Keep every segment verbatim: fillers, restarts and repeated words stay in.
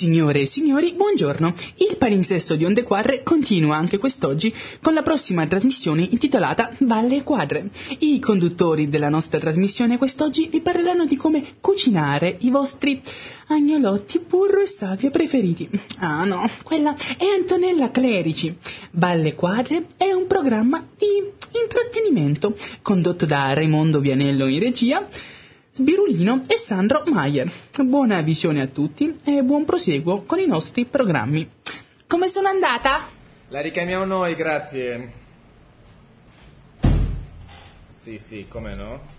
Signore e signori, buongiorno. Il palinsesto di Onde Quadre continua anche quest'oggi con la prossima trasmissione intitolata Balle Quadre. I conduttori della nostra trasmissione quest'oggi vi parleranno di come cucinare i vostri agnolotti, burro e salvia preferiti. Ah no, quella è Antonella Clerici. Balle Quadre è un programma di intrattenimento condotto da Raimondo Vianello in regia, Sbirulino e Sandro Maier. Buona visione a tutti e buon proseguo con i nostri programmi. Come sono andata? La ricamiamo noi, grazie. Sì, sì, come no?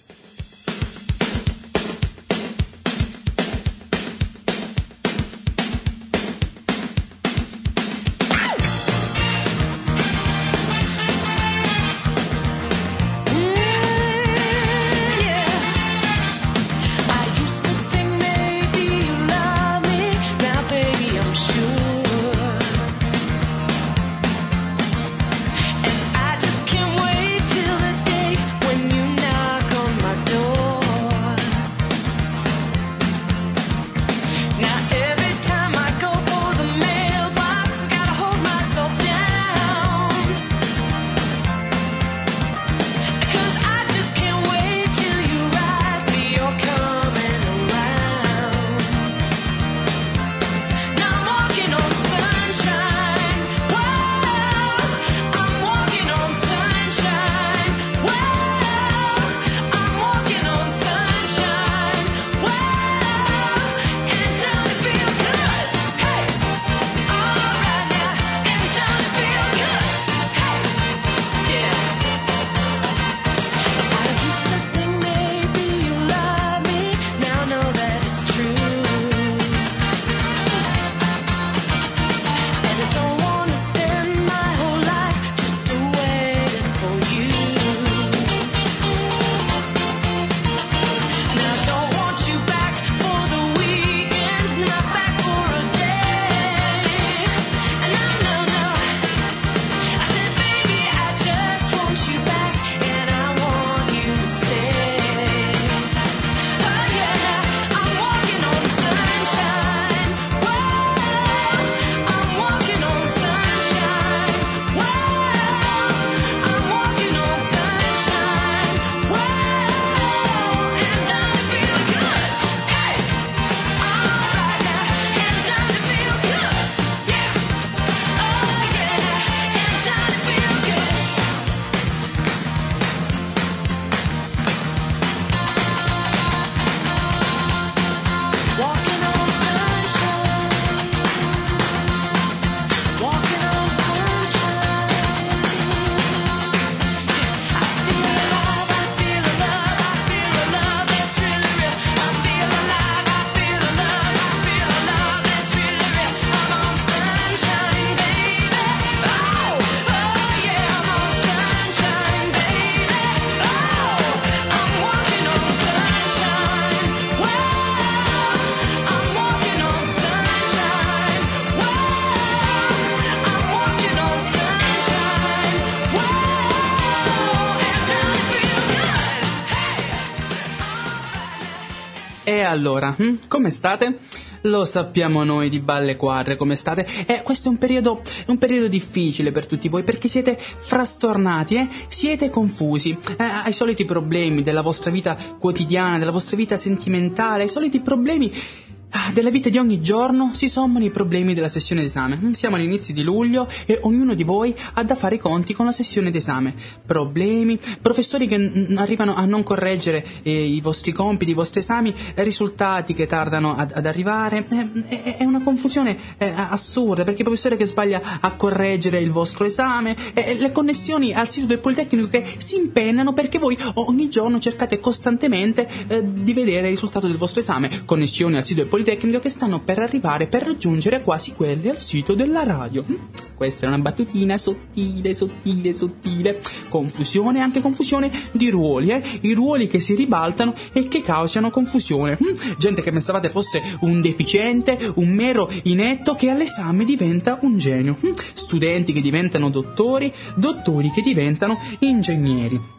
E allora, hm? come state? Lo sappiamo noi di Balle Quadre come state. E questo è un periodo, un periodo difficile per tutti voi, perché siete frastornati, eh? Siete confusi eh, ai soliti problemi della vostra vita quotidiana, della vostra vita sentimentale, ai soliti problemi della vita di ogni giorno si sommano i problemi della sessione d'esame. Siamo all'inizio di luglio e ognuno di voi ha da fare i conti con la sessione d'esame. Problemi, professori che n- arrivano a non correggere eh, i vostri compiti, i vostri esami, eh, risultati che tardano ad, ad arrivare. Eh, è una confusione eh, assurda, perché il professore che sbaglia a correggere il vostro esame, eh, le connessioni al sito del Politecnico che si impennano perché voi ogni giorno cercate costantemente eh, di vedere il risultato del vostro esame. Connessioni al sito del Politecnico che stanno per arrivare per raggiungere quasi quelle al sito della radio. Questa è una battutina sottile, sottile, sottile. Confusione, anche confusione di ruoli, eh? I ruoli che si ribaltano e che causano confusione. Gente che pensavate fosse un deficiente, un mero inetto, che all'esame diventa un genio. Studenti che diventano dottori, dottori che diventano ingegneri.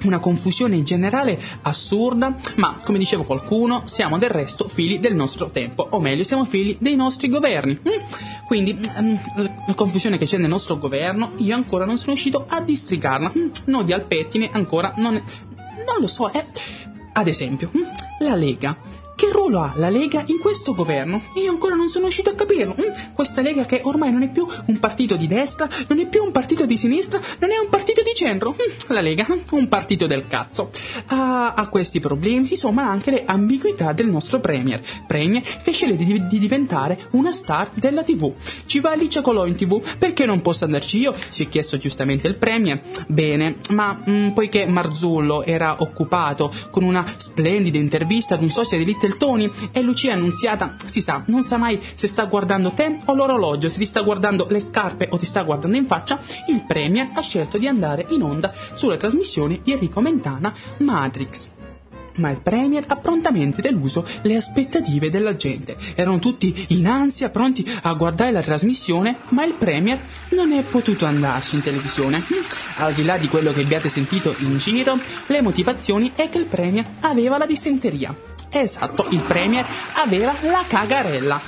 una confusione generale assurda, ma come diceva qualcuno, siamo del resto figli del nostro tempo, o meglio, siamo figli dei nostri governi. Quindi la confusione che c'è nel nostro governo, io ancora non sono riuscito a districarla. Nodi al pettine ancora non, non lo so. Eh. Ad esempio, la Lega. Che ruolo ha la Lega in questo governo? Io ancora non sono riuscito a capirlo. Questa Lega che ormai non è più un partito di destra, non è più un partito di sinistra, non è un partito di centro. La Lega, un partito del cazzo. A, a questi problemi si sommano anche le ambiguità del nostro Premier. Premier che sceglie di, di diventare una star della tivù. Ci va Alice Colò in tivù, perché non posso andarci io? Si è chiesto giustamente il Premier. Bene, ma mh, poiché Marzullo era occupato con una splendida intervista ad un socio di Little Tony e Lucia Annunziata, si sa, non sa mai se sta guardando te o l'orologio, se ti sta guardando le scarpe o ti sta guardando in faccia, il Premier ha scelto di andare in onda sulle trasmissioni di Enrico Mentana, Matrix. Ma il Premier ha prontamente deluso le aspettative della gente. Erano tutti in ansia, pronti a guardare la trasmissione, ma il Premier non è potuto andarci in televisione. Al di là di quello che abbiate sentito in giro, le motivazioni è che il Premier aveva la dissenteria. Esatto, il Premier aveva la cagarella.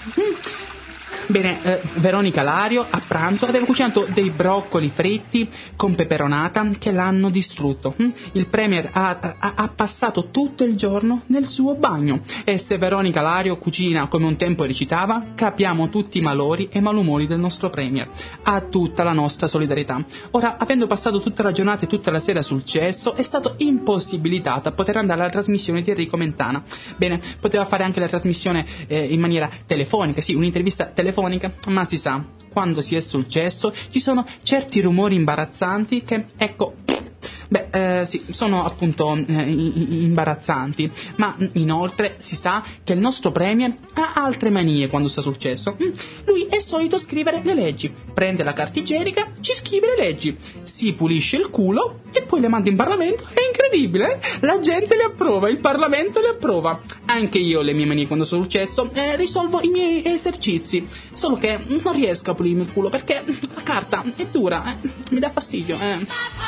Bene, eh, Veronica Lario a pranzo aveva cucinato dei broccoli fritti con peperonata che l'hanno distrutto. Il Premier ha, ha, ha passato tutto il giorno nel suo bagno, e se Veronica Lario cucina come un tempo recitava, capiamo tutti i malori e malumori del nostro Premier. Ha tutta la nostra solidarietà. Ora, avendo passato tutta la giornata e tutta la sera sul cesso, è stato impossibilitato a poter andare alla trasmissione di Enrico Mentana. Bene, poteva fare anche la trasmissione eh, in maniera telefonica, sì, un'intervista telefonica, ma si sa, quando si è sul cesso ci sono certi rumori imbarazzanti che, ecco, beh, eh, sì, sono appunto eh, imbarazzanti, ma inoltre si sa che il nostro Premier ha altre manie quando sta sul cesso. Lui è solito scrivere le leggi, prende la carta igienica, ci scrive le leggi, si pulisce il culo e poi le manda in Parlamento. È incredibile, eh? La gente le approva, il Parlamento le approva. Anche io le mie manie quando sono sul cesso eh, risolvo i miei esercizi, solo che non riesco a pulirmi il culo perché la carta è dura, eh, mi dà fastidio. Eh.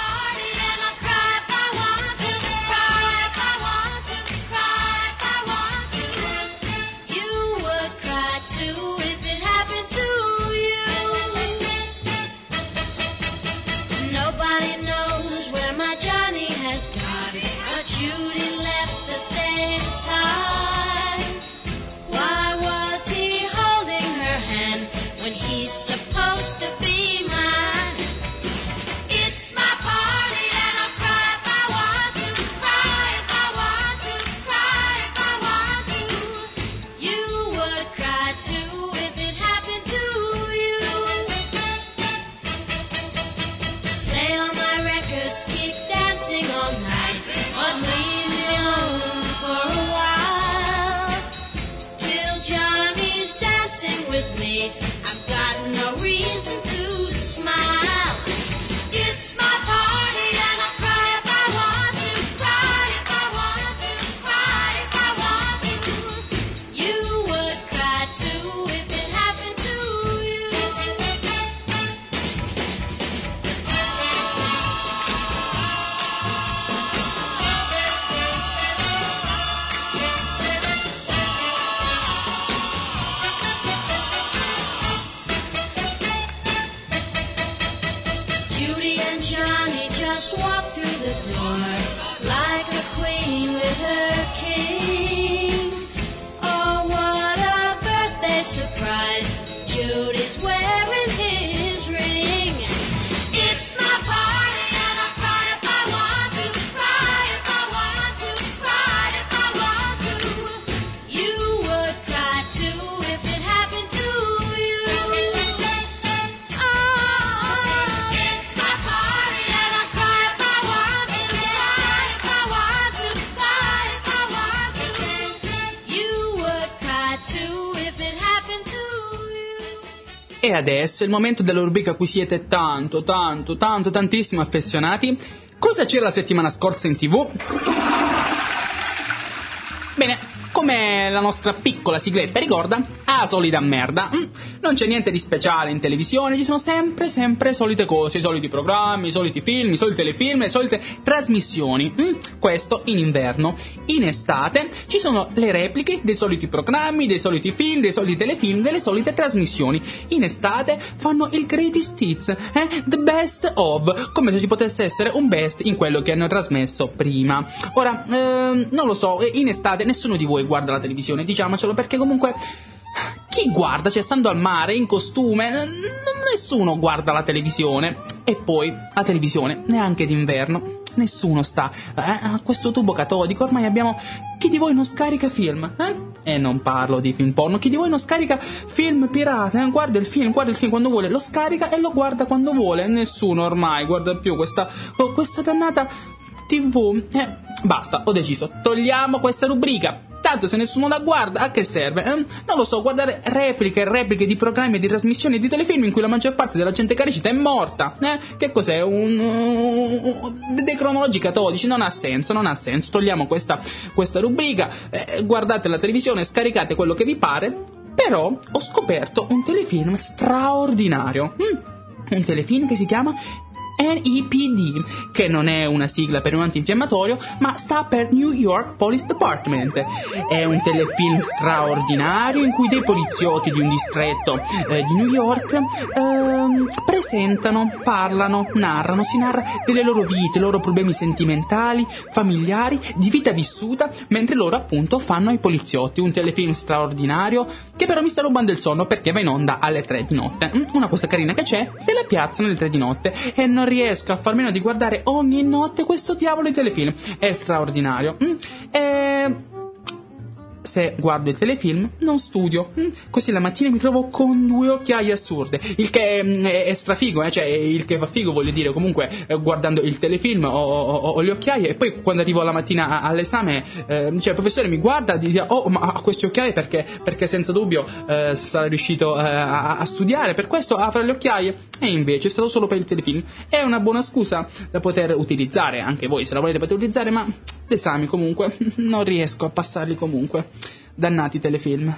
E adesso è il momento della rubrica a cui siete tanto, tanto, tanto, tantissimo affezionati. Cosa c'era la settimana scorsa in tivù? Bene, come la nostra piccola sigletta ricorda, a solita merda. Mm. Non c'è niente di speciale in televisione, ci sono sempre, sempre solite cose, i soliti programmi, i soliti film, i soliti telefilm, le solite trasmissioni. Mm. Questo in inverno. In estate ci sono le repliche dei soliti programmi, dei soliti film, dei soliti telefilm, delle solite trasmissioni. In estate fanno il greatest hits, eh? The best of, come se ci potesse essere un best in quello che hanno trasmesso prima. Ora, ehm, non lo so, in estate nessuno di voi guarda la televisione, diciamocelo, perché comunque chi guarda, cioè stando al mare in costume, n- nessuno guarda la televisione. E poi la televisione neanche d'inverno, nessuno sta eh, a questo tubo catodico. Ormai abbiamo, chi di voi non scarica film? Eh? E non parlo di film porno. Chi di voi non scarica film pirata? Eh? Guarda il film, guarda il film quando vuole, lo scarica e lo guarda quando vuole. Nessuno ormai guarda più questa, questa dannata tivù. Eh, basta, ho deciso, togliamo questa rubrica. Tanto se nessuno la guarda, a che serve? Eh? Non lo so, guardare repliche e repliche di programmi, di trasmissioni, di telefilm in cui la maggior parte della gente che recita è morta. Eh? Che cos'è? Un... Uh, dei cronologi catodici? Non ha senso, non ha senso. Togliamo questa, questa rubrica, eh, guardate la televisione, scaricate quello che vi pare. Però ho scoperto un telefilm straordinario. Mm. Un telefilm che si chiama N E P D, che non è una sigla per un antinfiammatorio, ma sta per New York Police Department. È un telefilm straordinario in cui dei poliziotti di un distretto eh, di New York eh, presentano, parlano, narrano, si narra delle loro vite, i loro problemi sentimentali, familiari, di vita vissuta, mentre loro appunto fanno i poliziotti. Un telefilm straordinario che però mi sta rubando il sonno perché va in onda alle tre di notte. Una cosa carina che c'è è la piazza alle tre di notte e non riesco a far meno di guardare ogni notte questo diavolo di telefilm. È straordinario. Mm. E... se guardo il telefilm non studio, mm. così la mattina mi trovo con due occhiaie assurde, il che mm, è, è strafigo, eh? Cioè il che fa figo, voglio dire, comunque eh, guardando il telefilm ho, ho, ho le occhiaie e poi quando arrivo la mattina a, all'esame eh, cioè il professore mi guarda e dice oh ma ha queste occhiaie perché, perché senza dubbio eh, sarà riuscito eh, a, a studiare, per questo avrà le occhiaie, e invece è stato solo per il telefilm. È una buona scusa da poter utilizzare, anche voi se la volete potete utilizzare, ma l'esame comunque non riesco a passarli comunque. Dannati telefilm.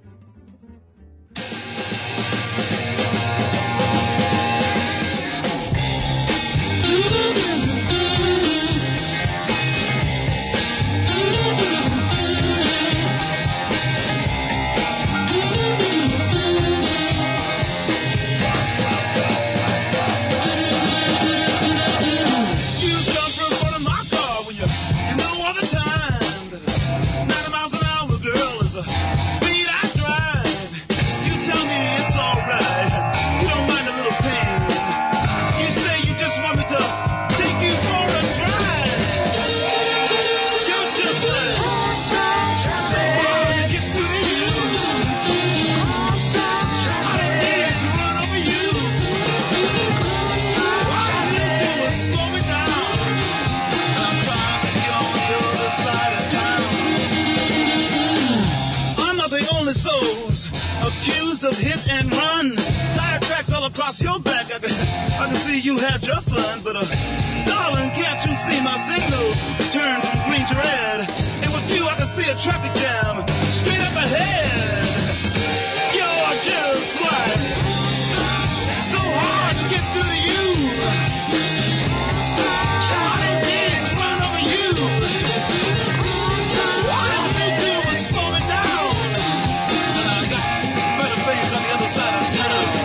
Across your back, I can, I can see you had your fun, but uh, darling, can't you see my signals turn from green to red? And with you, I can see a traffic jam straight up ahead. You're just like so hard to get through to you. Trying to run over you. All they do is slow me down, and I got better things on the other side of town.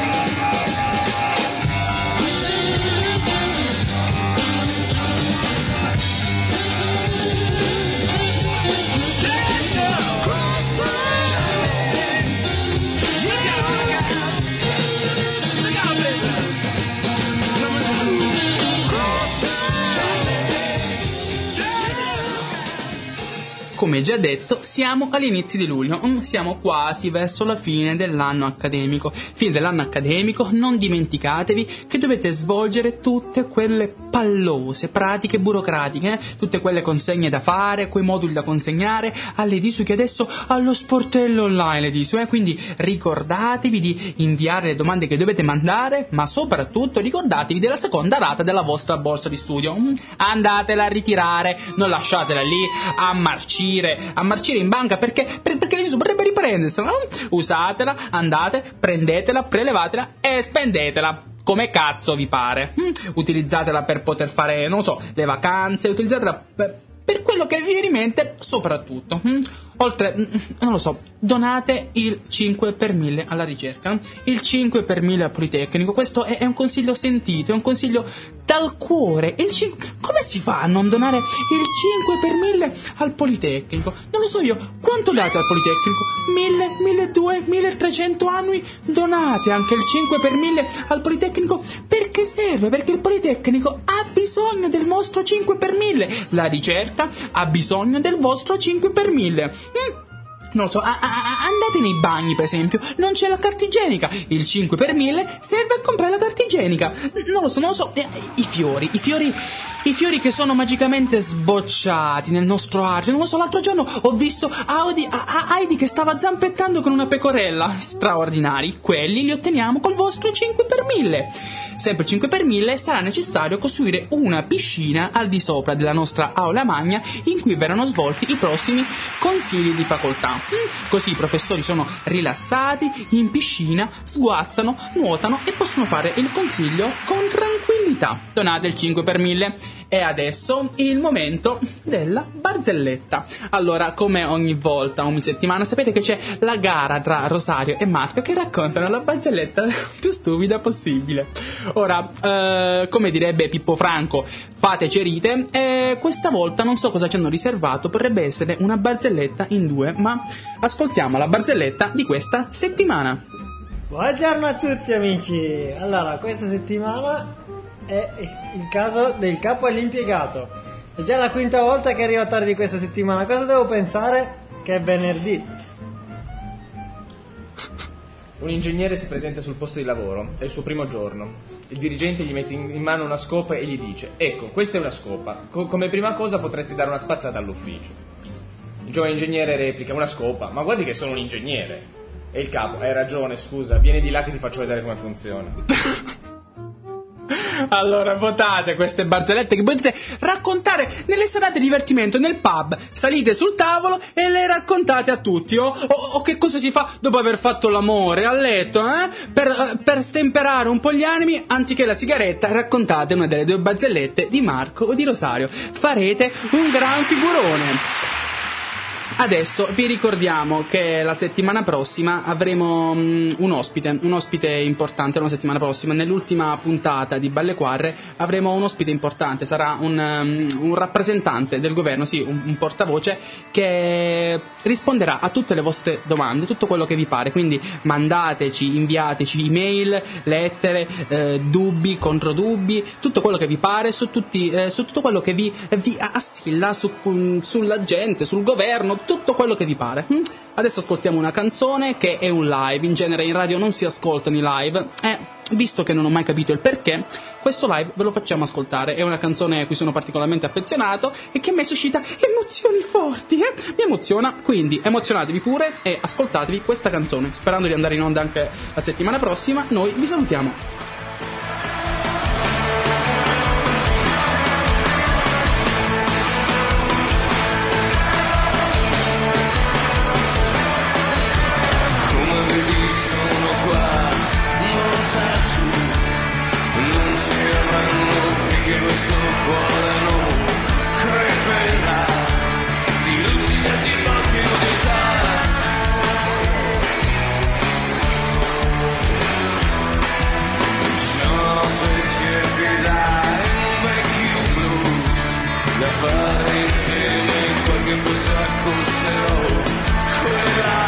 Come già detto, siamo agli inizi di luglio, siamo quasi verso la fine dell'anno accademico. Fine dell'anno accademico, non dimenticatevi che dovete svolgere tutte quelle pallose pratiche burocratiche, eh? tutte quelle consegne da fare, quei moduli da consegnare alle D I S U che adesso allo sportello online le D I S U, eh? Quindi ricordatevi di inviare le domande che dovete mandare, ma soprattutto ricordatevi della seconda rata della vostra borsa di studio. Andatela a ritirare, non lasciatela lì a marcire marcire, a marcire in banca perché, per, perché l'edificio potrebbe riprendersela, no? Usatela, andate, prendetela, prelevatela e spendetela come cazzo vi pare. Mm? Utilizzatela per poter fare, non so, le vacanze, utilizzatela per, per quello che vi viene in mente soprattutto. Mm? Oltre, non lo so, donate il cinque per mille alla ricerca, il cinque per mille al Politecnico. Questo è, è un consiglio sentito, è un consiglio dal cuore. Il cin- Come si fa a non donare il cinque per mille al Politecnico? Non lo so io, quanto date al Politecnico? mille, milleduecento, milletrecento annui? Donate anche il cinque per mille al Politecnico, perché serve, perché il Politecnico ha bisogno del vostro cinque per mille. La ricerca ha bisogno del vostro cinque per mille. Mm. Non lo so, a- a- andate nei bagni per esempio, non c'è la carta igienica, il cinque per mille serve a comprare la carta igienica. Non lo so, non lo so, eh, i fiori, i fiori, i fiori che sono magicamente sbocciati nel nostro arte. Non lo so, l'altro giorno ho visto Audi, a- a- Heidi che stava zampettando con una pecorella, straordinari, quelli li otteniamo col vostro cinque per mille. Sempre cinque per mille sarà necessario costruire una piscina al di sopra della nostra aula magna in cui verranno svolti i prossimi consigli di facoltà. Così i professori sono rilassati, in piscina, sguazzano, nuotano e possono fare il consiglio con tranquillità. Donate il cinque per mille. E adesso il momento della barzelletta. Allora, come ogni volta, ogni settimana, sapete che c'è la gara tra Rosario e Marco che raccontano la barzelletta più stupida possibile. Ora, eh, come direbbe Pippo Franco, fateci rite, e questa volta non so cosa ci hanno riservato, potrebbe essere una barzelletta in due, ma ascoltiamo la barzelletta di questa settimana. Buongiorno a tutti amici. Allora, questa settimana è il caso del capo all'impiegato. È già la quinta volta che arrivo tardi questa settimana. Cosa devo pensare? Che è venerdì. Un ingegnere si presenta sul posto di lavoro, è il suo primo giorno. Il dirigente gli mette in mano una scopa e gli dice: ecco, questa è una scopa, Co- come prima cosa potresti dare una spazzata all'ufficio. Il giovane ingegnere replica: una scopa? Ma guardi che sono un ingegnere. E il capo: hai ragione, scusa, vieni di là che ti faccio vedere come funziona. Allora, votate queste barzellette che potete raccontare nelle serate di divertimento nel pub. Salite sul tavolo e le raccontate a tutti. O, o, o che cosa si fa dopo aver fatto l'amore a letto, eh? Per, per stemperare un po' gli animi, anziché la sigaretta, raccontate una delle due barzellette di Marco o di Rosario. Farete un gran figurone. Adesso vi ricordiamo che la settimana prossima avremo um, un ospite, un ospite importante la settimana prossima. Nell'ultima puntata di Balle Quadre avremo un ospite importante, sarà un, um, un rappresentante del governo, sì, un, un portavoce che risponderà a tutte le vostre domande, tutto quello che vi pare, quindi mandateci, inviateci email, lettere, eh, dubbi, controdubbi, tutto quello che vi pare su, tutti, eh, su tutto quello che vi, vi assilla su, sulla gente, sul governo, tutto quello che vi pare. Adesso ascoltiamo una canzone che è un live. In genere in radio non si ascoltano i live e visto che non ho mai capito il perché, questo live ve lo facciamo ascoltare. È una canzone a cui sono particolarmente affezionato e che a me suscita emozioni forti, eh? Mi emoziona, quindi emozionatevi pure e ascoltatevi questa canzone. Sperando di andare in onda anche la settimana prossima, noi vi salutiamo. Questo cuore non creperà di lucida di motività. Sono fece dai un vecchio blues da fare insieme in qualche posto a Cossero. Quella